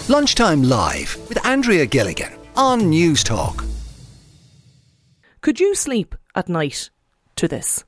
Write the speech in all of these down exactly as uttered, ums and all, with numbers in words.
Lunchtime Live with Andrea Gilligan on News Talk. Could you sleep at night to this?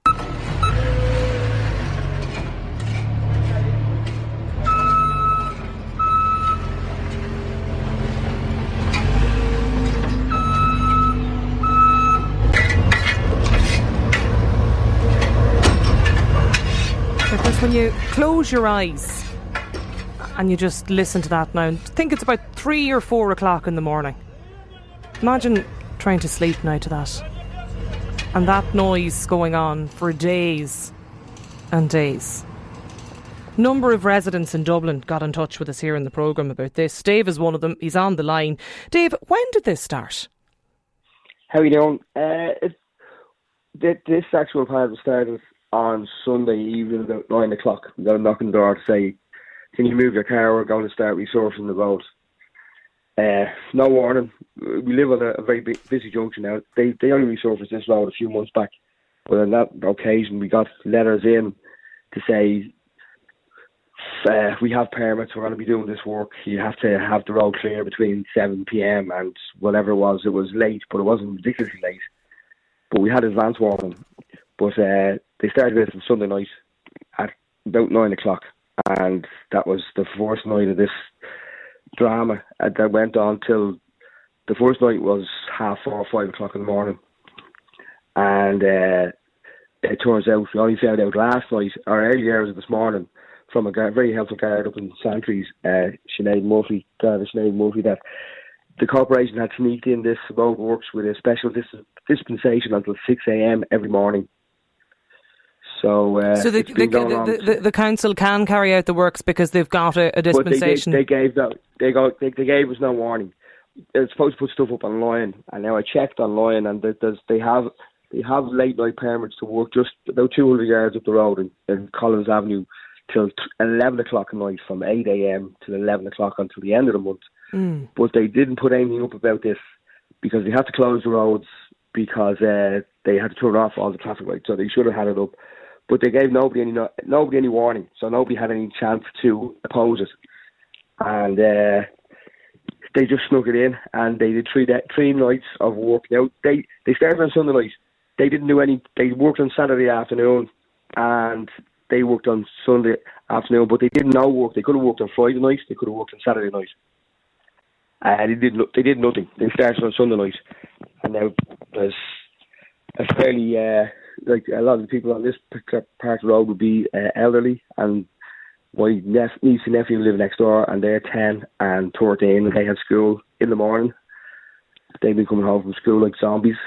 Because when you close your eyes and you just listen to that now, and think it's about three or four o'clock in the morning. Imagine trying to sleep now to that. And that noise going on for days and days. Number of residents in Dublin got in touch with us here in the programme about this. Dave is one of them. He's on the line. Dave, when did this start? How are you doing? Uh, it, this actual part started on Sunday evening about nine o'clock. We got a knock on the door to say, can you move your car? We're going to start resurfacing the road. Uh, no warning. We live on a, a very big, busy junction now. They they only resurfaced this road a few months back. But on that occasion, we got letters in to say, uh, we have permits, we're going to be doing this work. You have to have the road clear between seven p.m. and whatever it was. It was late, but it wasn't ridiculously late. But we had advance warning. But uh, they started this on Sunday night at about nine o'clock. And that was the first night of this drama uh, that went on till the first night was half four or five o'clock in the morning. And uh, it turns out, we only found out last night, or early hours of this morning, from a guard, very helpful guard up in Santries, uh, Sinead Murphy, uh, Sinead Murphy, that the corporation had sneaked in this road works with a special dis- dispensation until six a.m. every morning. So, uh, so the, the, the, the, the council can carry out the works because they've got a, a dispensation. But they, they, they gave no, they got they, they gave us no warning. They're supposed to put stuff up online, and now I checked online, and there's, they have they have late night permits to work just about two hundred yards up the road in, in Collins Avenue till eleven o'clock at night, from eight a.m. till eleven o'clock until the end of the month. Mm. But they didn't put anything up about this because they had to close the roads because uh, they had to turn off all the traffic lights, so they should have had it up. But they gave nobody any nobody any warning, so nobody had any chance to oppose it. And uh, they just snuck it in, and they did three de- three nights of work. Now they they started on Sunday night. They didn't do any. They worked on Saturday afternoon, and they worked on Sunday afternoon. But they did no work. They could have worked on Friday night. They could have worked on Saturday night. And uh, they did they did nothing. They started on Sunday night, and now there's a fairly. Uh, Like a lot of the people on this part of the road would be uh, elderly, and my nep- niece and nephew live next door, and they're ten and thirteen, and they had school in the morning. They've been coming home from school like zombies.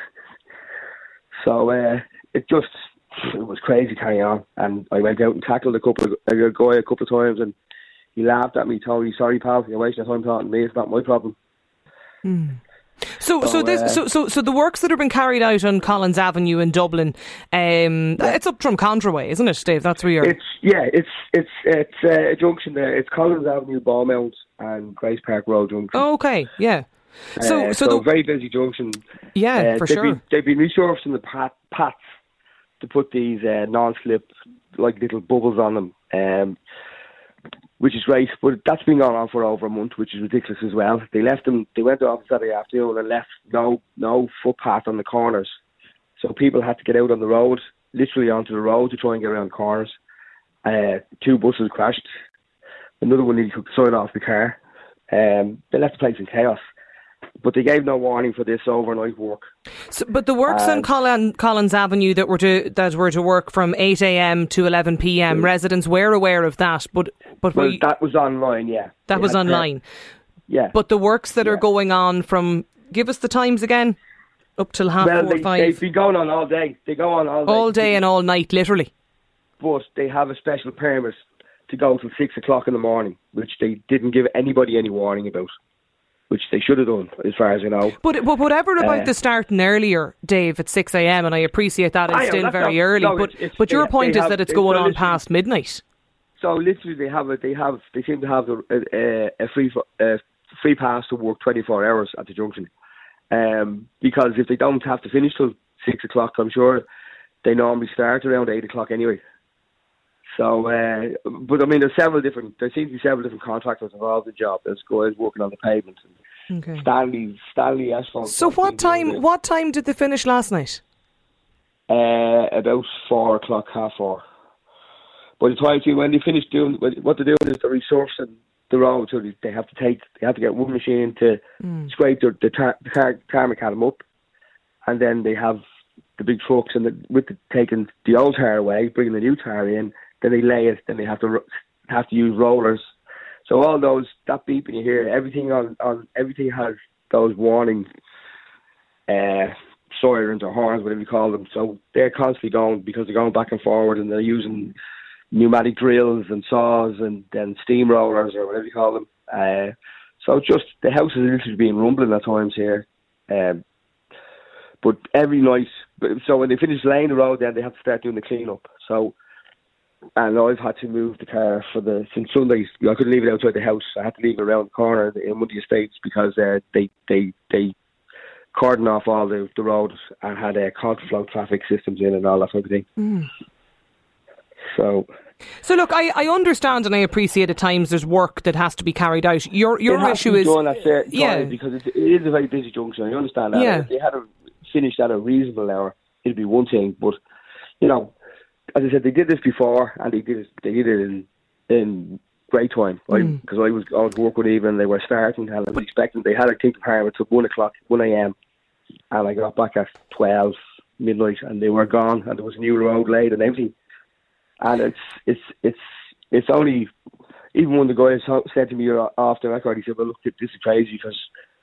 So uh, it just it was crazy carrying on, and I went out and tackled a couple of a guy a couple of times, and he laughed at me, told me, "Sorry, pal, you're wasting your time talking to me. It's not my problem." Hmm. So, so, so, this, uh, so, so, so the works that have been carried out on Collins Avenue in Dublin, um, yeah. it's up from Contra, isn't it, Dave? That's where you're. It's yeah, it's it's it's uh, a junction there. It's Collins Avenue, Ballmount, and Grace Park Road junction. Oh, okay, yeah. So, uh, so, so the, very busy junction. Yeah, uh, for they've sure. Been, they've been resurfacing the pat, paths to put these uh, non-slip like little bubbles on them. Um, which is great, but that's been going on for over a month, which is ridiculous as well. They left them, they went off Saturday afternoon and left no no footpath on the corners. So people had to get out on the road, literally onto the road to try and get around corners. Uh, two buses crashed. Another one nearly took the side off the car. Um, they left the place in chaos. But they gave no warning for this overnight work. So, but the works um, on Collin, Collins Avenue that were to that were to work from eight a.m. to eleven p.m. Yeah. Residents were aware of that, but but well, we, that was online, yeah. That they was online, to, yeah. But the works that yeah. are going on from, give us the times again, up till half well, four they, five. They've been going on all day. They go on all day, all day and all night, literally. But they have a special permit to go till six o'clock in the morning, which they didn't give anybody any warning about. Which they should have done, as far as I know. But, but whatever about uh, the starting earlier, Dave, at six a.m, and I appreciate that it's still very not, early, no, but it's, it's, but your they, point they is have, that it's going so on past midnight. So literally, they have a, they have they seem to have a, a, a free a free pass to work twenty-four hours at the junction, um, because if they don't have to finish till six o'clock, I'm sure they normally start around eight o'clock anyway. So, uh, but I mean, there's several different. There seems to be several different contractors involved in the job. There's guys working on the pavement. And Okay. Stanley, Stanley Asphalt. So what time? What time did they finish last night? Uh, about four o'clock, half four. By the time see when they finish doing what they're doing is they're resourcing the road, so they have to take they have to get one machine to mm. scrape the the, tar, the tar, tar macadam up, and then they have the big trucks and the, with the, taking the old tar away, bringing the new tar in. Then they lay it. Then they have to have to use rollers. So all those that beeping you hear, everything on, on everything has those warning uh, sirens or horns, whatever you call them. So they're constantly going because they're going back and forward, and they're using pneumatic drills and saws and then steam rollers or whatever you call them. Uh, so just the house is literally being rumbling at times here. Um, but every night, so when they finish laying the road, then they have to start doing the clean up. So. And I've had to move the car for the since Sundays. I couldn't leave it outside the house. I had to leave it around the corner in one of the estates because uh, they they they cordoned off all the, the roads and had uh, counterflow traffic systems in and all that type of thing. Mm. So, so look, I, I understand and I appreciate at times there's work that has to be carried out. Your your issue is done at certain yeah time because it, it is a very busy junction. I understand that. Yeah. If they had to finish at a reasonable hour, it'd be one thing. But you know. As I said, they did this before, and they did it, they did it in in great time. Because mm. I was I was working even, they were starting, and I was expecting they had a think department till one o'clock, one a m, and I got back at twelve midnight, and they were gone, and there was a new road laid and everything. And it's it's it's it's only even when the guy said to me off the record, he said, "Well, look, this is crazy because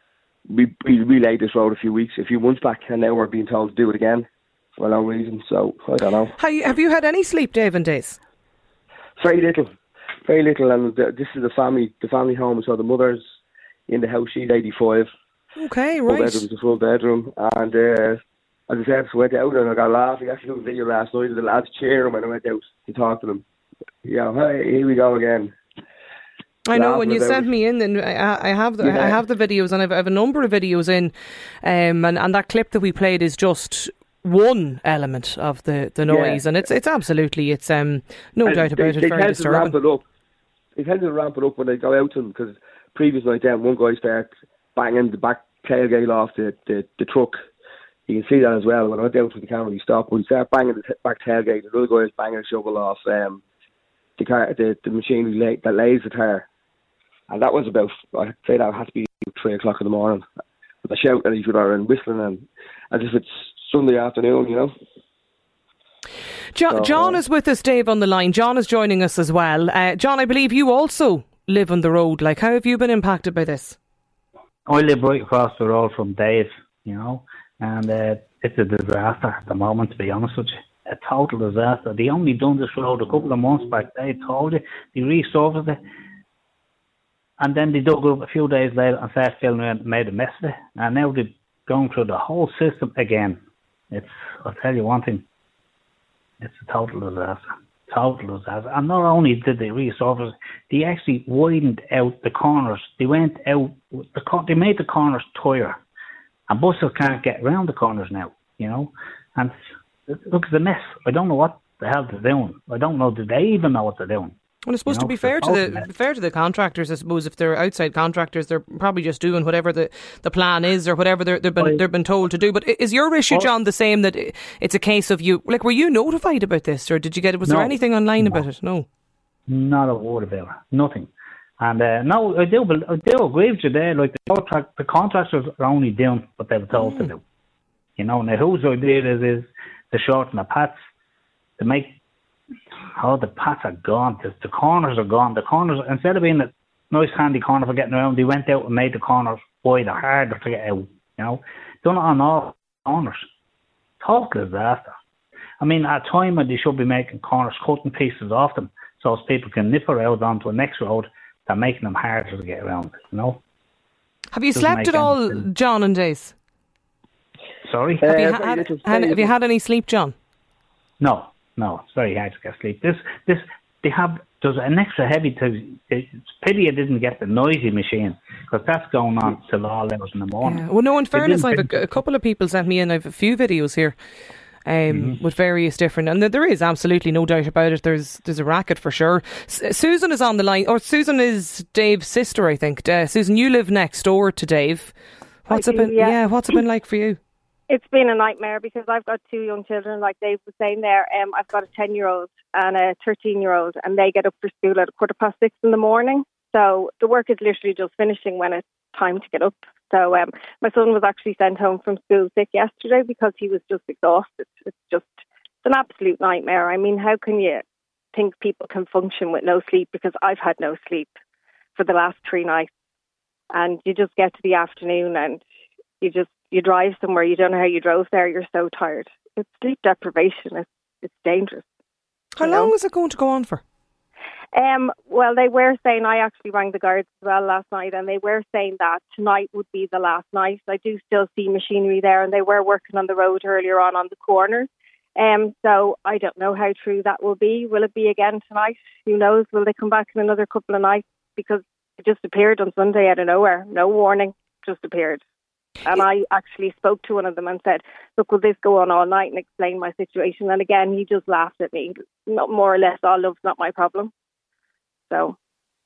we we relayed this road a few weeks, a few months back, and now we're being told to do it again." For no reason, so I don't know. Have you, have you had any sleep, Dave and Days? Very little, very little. And the, this is the family, the family home. So the mother's in the house. She's eighty-five. Okay, right. Full bedroom's a full bedroom, and uh, as I said, I went out and I got laughing. I actually took a video last night of the lads cheering when I went out to talk to them. Yeah, hey, here we go again. I know when you sent me in, and I, I have the yeah. I have the videos, and I've, I have a number of videos in, um, and and that clip that we played is just one element of the, the noise, yeah. and it's it's absolutely it's um no and doubt about they, it. They very tend disturbing. to ramp it up. They tend to ramp it up when they go out to them because previous night then one guy starts banging the back tailgate off the, the, the truck. You can see that as well. When I went out with the camera, he stopped. When he started banging the t- back tailgate, the other guy is banging a shovel off um, the car, the, the machine lay, that lays the tire. And that was about, I'd say that had to be three o'clock in the morning. They shout at each other and whistling, and as if it's Sunday afternoon, you know. John, so, John is with us, Dave, on the line. John is joining us as well. Uh, John, I believe you also live on the road. Like, how have you been impacted by this? I live right across the road from Dave, you know, and uh, it's a disaster at the moment, to be honest with you. A total disaster. They only done this road a couple of months back. They told you, they resurfaced it, and then they dug up a few days later and started filling it and made a mess of it. And now they're going through the whole system again. It's, I'll tell you one thing, it's a total disaster. Total disaster. And not only did they resurface, they actually widened out the corners. They went out, the they made the corners tighter. And buses can't get around the corners now, you know. And look, it's a mess. I don't know what the hell they're doing. I don't know, do they even know what they're doing? Well, it's supposed you know, to be fair to the mess. fair to the contractors, I suppose. If they're outside contractors, they're probably just doing whatever the, the plan is or whatever they're, they've been I, they've been told to do. But is your issue, John, the same, that it's a case of you? Like, were you notified about this, or did you get it? Was no, there anything online no, about it? No, not a word about it. Nothing. And uh, no, I do. I do agree with you there. Like the contract, the contractors are only doing what they were told mm. to do. You know, now whose idea it is is to shorten the paths to make. Oh, the paths are gone. The, the corners are gone. The corners, instead of being a nice handy corner for getting around, they went out and made the corners wider, harder to get out. You know, done it on all corners. Total disaster. I mean, at a time when they should be making corners, cutting pieces off them, so as people can nip around onto a next road, they're making them harder to get around. You know. Have you Doesn't slept at all, sense. John and Days? Sorry. Uh, have, you had, had, have you had any sleep, John? No. No, it's very hard to get sleep. This, this, they have, there's an extra heavy, to, it's pity I didn't get the noisy machine, because that's going on till all hours in the morning. Yeah. Well, no, in fairness, I've a, a couple of people sent me in, I have a few videos here, um, Mm-hmm. with various different, and there is absolutely no doubt about it. There's there's a racket for sure. S- Susan is on the line, or Susan is Dave's sister, I think. Uh, Susan, you live next door to Dave. What's I it do, been? yeah. yeah, what's it been like for you? It's been a nightmare because I've got two young children, like Dave was saying there. Um, I've got a ten-year-old and a thirteen-year-old, and they get up for school at a quarter past six in the morning. So the work is literally just finishing when it's time to get up. So um, my son was actually sent home from school sick yesterday because he was just exhausted. It's just it's an absolute nightmare. I mean, how can you think people can function with no sleep? Because I've had no sleep for the last three nights. And you just get to the afternoon and you just you drive somewhere, you don't know how you drove there, you're so tired. It's sleep deprivation. It's it's dangerous. How long is it going to go on for? Um, well, they were saying, I actually rang the guards as well last night, and they were saying that tonight would be the last night. I do still see machinery there, and they were working on the road earlier on on the corners. Um, so I don't know how true that will be. Will it be again tonight? Who knows? Will they come back in another couple of nights? Because it just appeared on Sunday out of nowhere. No warning, just appeared. And I actually spoke to one of them and said, look, will this go on all night, and explain my situation? And again, he just laughed at me. Not more or less, all love's not my problem. So,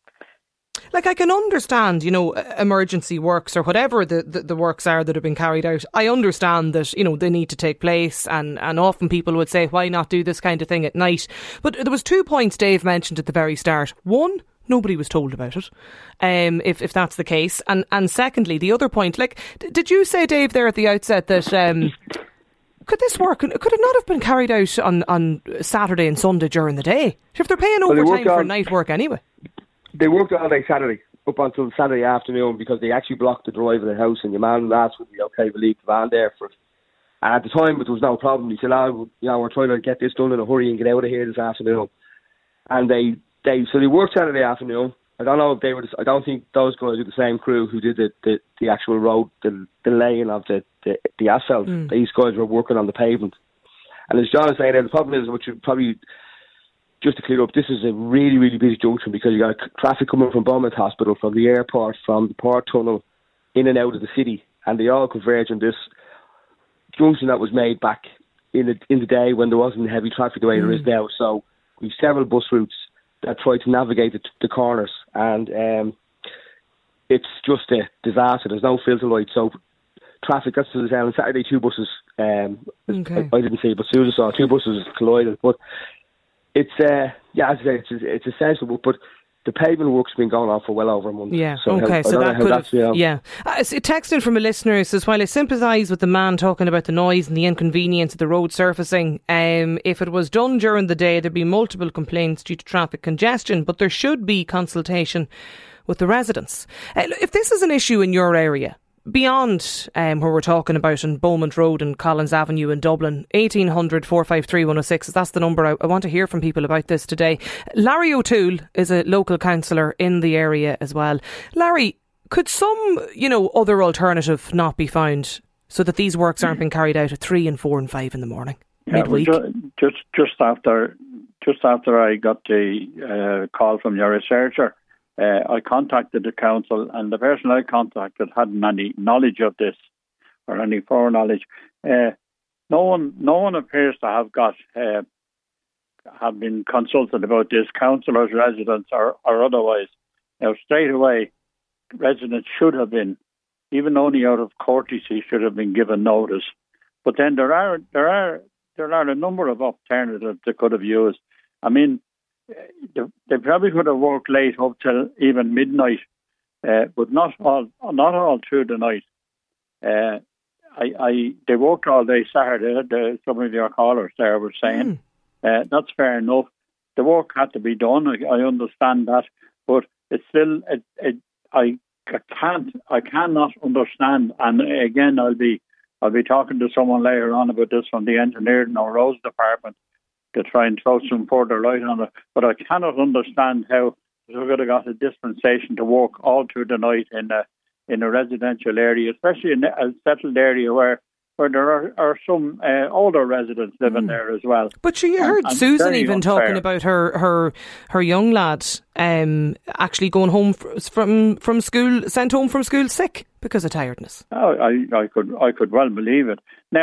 like, I can understand, you know, emergency works or whatever the, the, the works are that have been carried out. I understand that, you know, they need to take place, and, and often people would say, why not do this kind of thing at night? But there was two points Dave mentioned at the very start. One, nobody was told about it, um, if, if that's the case. And, and secondly, the other point, like, d- did you say, Dave, there at the outset that... Um, Could this work? Could it not have been carried out on, on Saturday and Sunday during the day? If they're paying Well, they overtime worked for on- night work anyway. They worked all day Saturday, up until Saturday afternoon, because they actually blocked the drive of the house, and your man asked would be okay to leave the van there for it. And at the time, but there was no problem. He said, oh, you know, we're trying to get this done in a hurry and get out of here this afternoon. And they, they so they worked Saturday afternoon. I don't know if they were. I don't think those guys are the same crew who did the the, the actual road, the, the laying of the, the, the asphalt. Mm. These guys were working on the pavement. And as John is saying, the problem is, which you probably, just to clear up, this is a really, really busy junction because you got traffic coming from Beaumont Hospital, from the airport, from the port tunnel, in and out of the city, and they all converge on this junction that was made back in the in the day when there wasn't heavy traffic the way mm. there is now. So we've several bus routes that try to navigate the, the corners, and um, it's just a disaster. There's no filter light, so traffic, that's to the on Saturday, two buses, um, okay. I, I didn't see, but Susan saw two buses collided. But it's, uh, yeah, as I say, it's, it's essential, but the pavement work's been going on for well over a month. Yeah, so okay, how, so that could have, you know. yeah. Uh, a text in from a listener who says, while I sympathise with the man talking about the noise and the inconvenience of the road surfacing, um, if it was done during the day, there'd be multiple complaints due to traffic congestion, but there should be consultation with the residents. Uh, if this is an issue in your area, beyond um, where we're talking about in Beaumont Road and Collins Avenue in Dublin, eighteen hundred, four five three, one oh six, that's the number. I, I want to hear from people about this today. Larry O'Toole is a local councillor in the area as well. Larry, could some, you know, other alternative not be found so that these works aren't being carried out at three and four and five in the morning, yeah, midweek? Well, just just after just after I got the uh, call from your researcher, Uh, I contacted the council, and the person I contacted hadn't any knowledge of this or any foreknowledge. Uh, no one, no one appears to have got uh, have been consulted about this. Councillors, residents, or, or otherwise. Now, straight away, residents should have been, even only out of courtesy, should have been given notice. But then there are there are there are a number of alternatives they could have used. I mean, they probably could have worked late up till even midnight, uh, but not all not all through the night. Uh, I, I they worked all day Saturday. The, some of your callers there were saying mm. uh, that's fair enough. The work had to be done. I, I understand that, but it's still it, it, I, I can't I cannot understand. And again, I'll be I'll be talking to someone later on about this from the engineering or roads department to try and throw some further light on it. But I cannot understand how we could have got a dispensation to work all through the night in a in a residential area, especially in a settled area where where there are, are some uh, older residents living mm. there as well. But sure, you heard and, Susan and even unfair. talking about her her, her young lad um, actually going home from from school, sent home from school sick because of tiredness. Oh, I, I could I could well believe it. Now,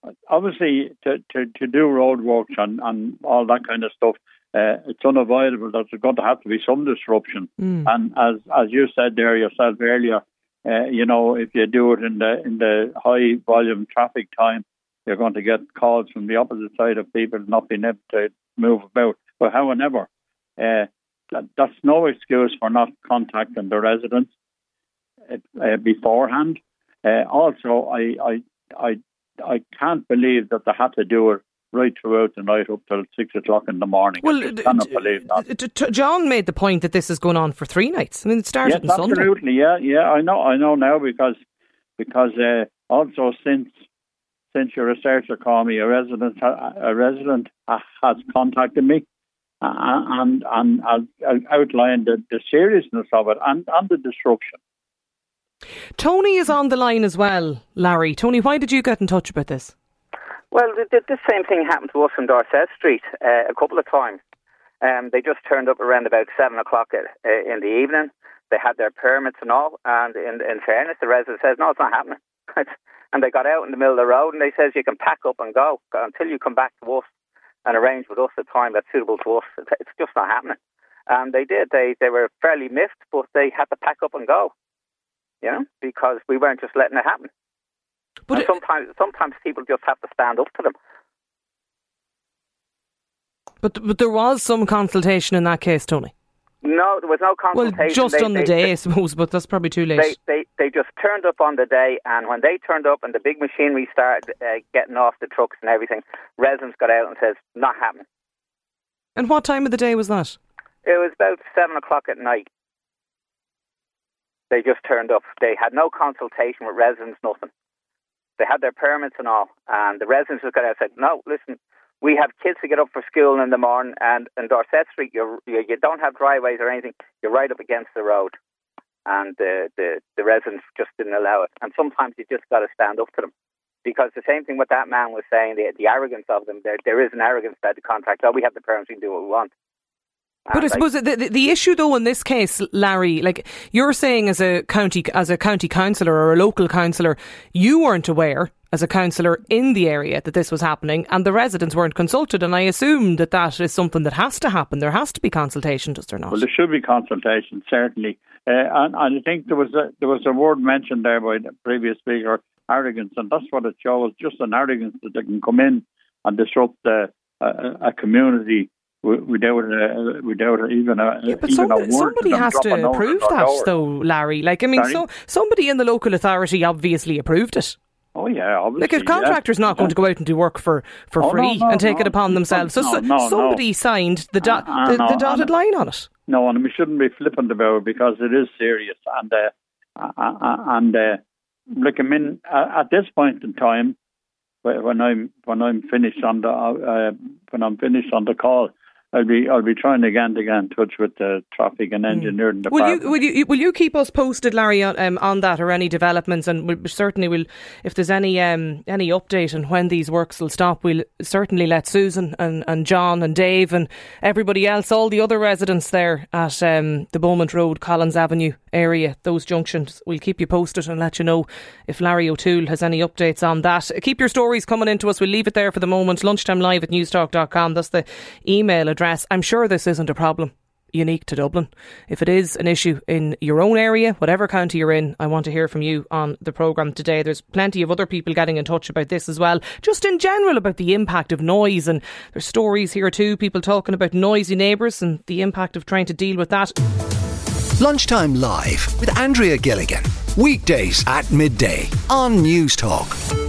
obviously, to, to, to do roadworks and, and all that kind of stuff, uh, it's unavoidable that there's going to have to be some disruption. Mm. And as as you said there yourself earlier, uh, you know, if you do it in the in the high volume traffic time, you're going to get calls from the opposite side of people not being able to move about. But however, uh, that, that's no excuse for not contacting the residents uh, beforehand. Uh, also, I, I I I can't believe that they had to do it right throughout the night up till six o'clock in the morning. Well, I cannot d- believe that. D- d- John made the point that this is going on for three nights. I mean, it started yes, on Sunday. Absolutely, yeah, yeah. I know, I know now because because uh, also since since your researcher called me, a resident a resident has contacted me and and, and outlined the, the seriousness of it and, and the disruption. Tony is on the line as well, Larry. Tony, why did you get in touch about this? Well, the, the, the same thing happened to us in Dorset Street uh, a couple of times. Um, they just turned up around about seven o'clock at, uh, in the evening. They had their permits and all, and in, in fairness, the resident says, no, it's not happening. And they got out in the middle of the road and they says, you can pack up and go until you come back to us and arrange with us a time that's suitable to us. It's just not happening. And they did. They, they were fairly miffed, but they had to pack up and go. You know, because we weren't just letting it happen. But it, sometimes, sometimes people just have to stand up to them. But but there was some consultation in that case, Tony. No, there was no consultation. Well, just they, on the they, day, they, I suppose, but that's probably too late. They, they they just turned up on the day, and when they turned up and the big machinery started uh, getting off the trucks and everything, residents got out and says, "Not happening." And what time of the day was that? It was about seven o'clock at night. They just turned up. They had no consultation with residents, nothing. They had their permits and all. And the residents just got out and said, no, listen, we have kids to get up for school in the morning, and in Dorset Street, you're, you you don't have driveways or anything. You're right up against the road. And the, the, the residents just didn't allow it. And sometimes you just got to stand up to them. Because the same thing what that man was saying, the, the arrogance of them, there there is an arrogance about the contract. Oh, we have the permits, we can do what we want. But I suppose the, the the issue though in this case, Larry, like you're saying as a county as a county councillor or a local councillor, you weren't aware as a councillor in the area that this was happening and the residents weren't consulted, and I assume that that is something that has to happen. There has to be consultation, does there not? Well, there should be consultation, certainly. Uh, and, and I think there was a, there was a word mentioned there by the previous speaker, arrogance, and that's what it shows, just an arrogance that they can come in and disrupt uh, a, a community without uh, without even a yeah, but even somebody, a word somebody to has to approve that door. though, Larry. Like I mean, Sorry? so somebody in the local authority obviously approved it. Oh yeah, obviously. Like if contractors yeah. not going to go out and do work for, for oh, free no, no, and take no, it upon themselves, so, no, so no, somebody no. signed the, do- uh, the, no, the dotted no. line on it. No, and we shouldn't be flippant about it because it is serious. And uh, uh, and uh, like I mean, uh, at this point in time, when I'm when I'm finished on the uh, when I'm finished on the call, I'll be I'll be trying again to get in touch with the traffic and engineering mm. department. Will you will you will you keep us posted, Larry, on, um, on that or any developments? And we certainly will, if there's any um, any update on when these works will stop, we'll certainly let Susan and, and John and Dave and everybody else, all the other residents there at um, the Beaumont Road, Collins Avenue area, those junctions, we'll keep you posted and let you know if Larry O'Toole has any updates on that. Keep your stories coming into us. We'll leave it there for the moment. Lunchtime live at newstalk dot com. That's the email address. I'm sure this isn't a problem unique to Dublin. If it is an issue in your own area, whatever county you're in, I want to hear from you on the programme today. There's plenty of other people getting in touch about this as well, just in general about the impact of noise, and there's stories here too, people talking about noisy neighbours and the impact of trying to deal with that. Lunchtime Live with Andrea Gilligan. Weekdays at midday on Newstalk.